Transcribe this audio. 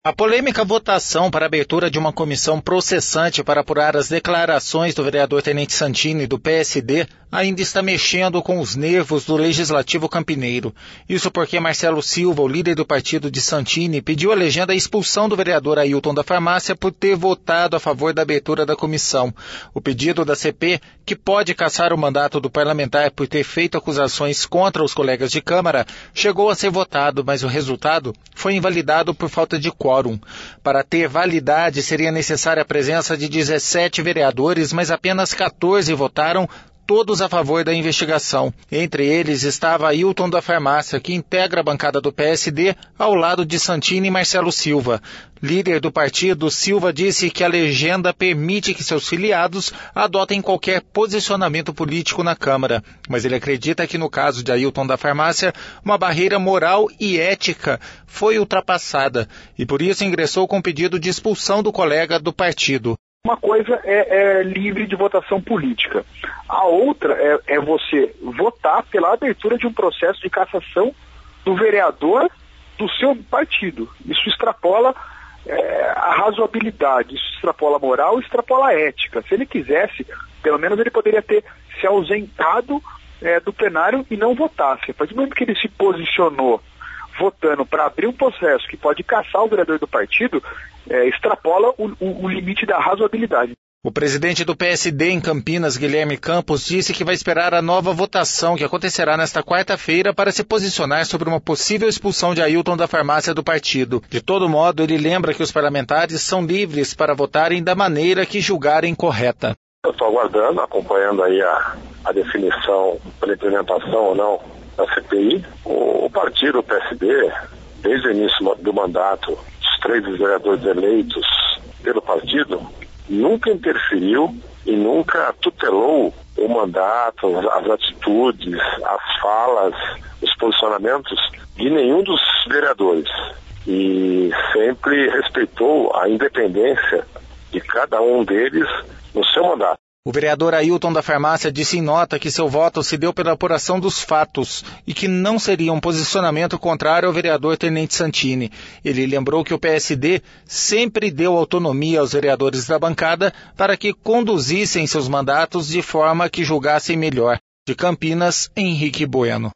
A polêmica votação para a abertura de uma comissão processante para apurar as declarações do vereador Tenente Santini, do PSD, ainda está mexendo com os nervos do Legislativo campineiro. Isso porque Marcelo Silva, o líder do partido de Santini, pediu à legenda a expulsão do vereador Ailton da Farmácia por ter votado a favor da abertura da comissão. O pedido da CP, que pode cassar o mandato do parlamentar por ter feito acusações contra os colegas de Câmara, chegou a ser votado, mas o resultado foi invalidado por falta de quórum. Para ter validade, seria necessária a presença de 17 vereadores, mas apenas 14 votaram, todos a favor da investigação. Entre eles estava Ailton da Farmácia, que integra a bancada do PSD, ao lado de Santini e Marcelo Silva. Líder do partido, Silva disse que a legenda permite que seus filiados adotem qualquer posicionamento político na Câmara. Mas ele acredita que no caso de Ailton da Farmácia, uma barreira moral e ética foi ultrapassada e por isso ingressou com pedido de expulsão do colega do partido. Uma coisa é livre de votação política. A outra é você votar pela abertura de um processo de cassação do vereador do seu partido. Isso extrapola a razoabilidade, isso extrapola a moral, extrapola a ética. Se ele quisesse, pelo menos ele poderia ter se ausentado do plenário e não votasse. A partir do momento que ele se posicionou votando para abrir um processo que pode caçar o vereador do partido, extrapola o limite da razoabilidade. O presidente do PSD em Campinas, Guilherme Campos, disse que vai esperar a nova votação que acontecerá nesta quarta-feira para se posicionar sobre uma possível expulsão de Ailton da Farmácia do partido. De todo modo, ele lembra que os parlamentares são livres para votarem da maneira que julgarem correta. Eu estou aguardando, acompanhando aí a definição pela implementação ou não da CPI. O partido, o PSD, desde o início do mandato, os 3 vereadores eleitos pelo partido, nunca interferiu e nunca tutelou o mandato, as atitudes, as falas, os posicionamentos de nenhum dos vereadores. E sempre respeitou a independência de cada um deles no seu mandato. O vereador Ailton da Farmácia disse em nota que seu voto se deu pela apuração dos fatos e que não seria um posicionamento contrário ao vereador Tenente Santini. Ele lembrou que o PSD sempre deu autonomia aos vereadores da bancada para que conduzissem seus mandatos de forma que julgassem melhor. De Campinas, Henrique Bueno.